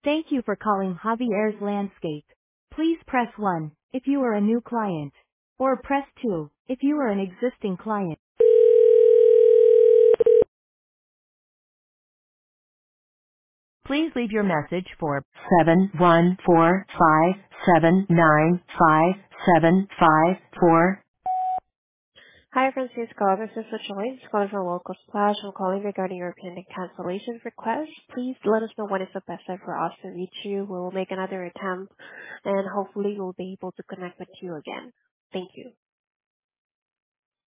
Thank you for calling Javier's Landscape. Please press 1 if you are a new client, or press 2 if you are an existing client. Please leave your message for 71457957554. Hi, Francisco. This is Joyce calling from Local Splash. I'm calling regarding your pending cancellation request. Please let us know when is the best time for us to reach you. We will make another attempt, and hopefully we'll be able to connect with you again. Thank you.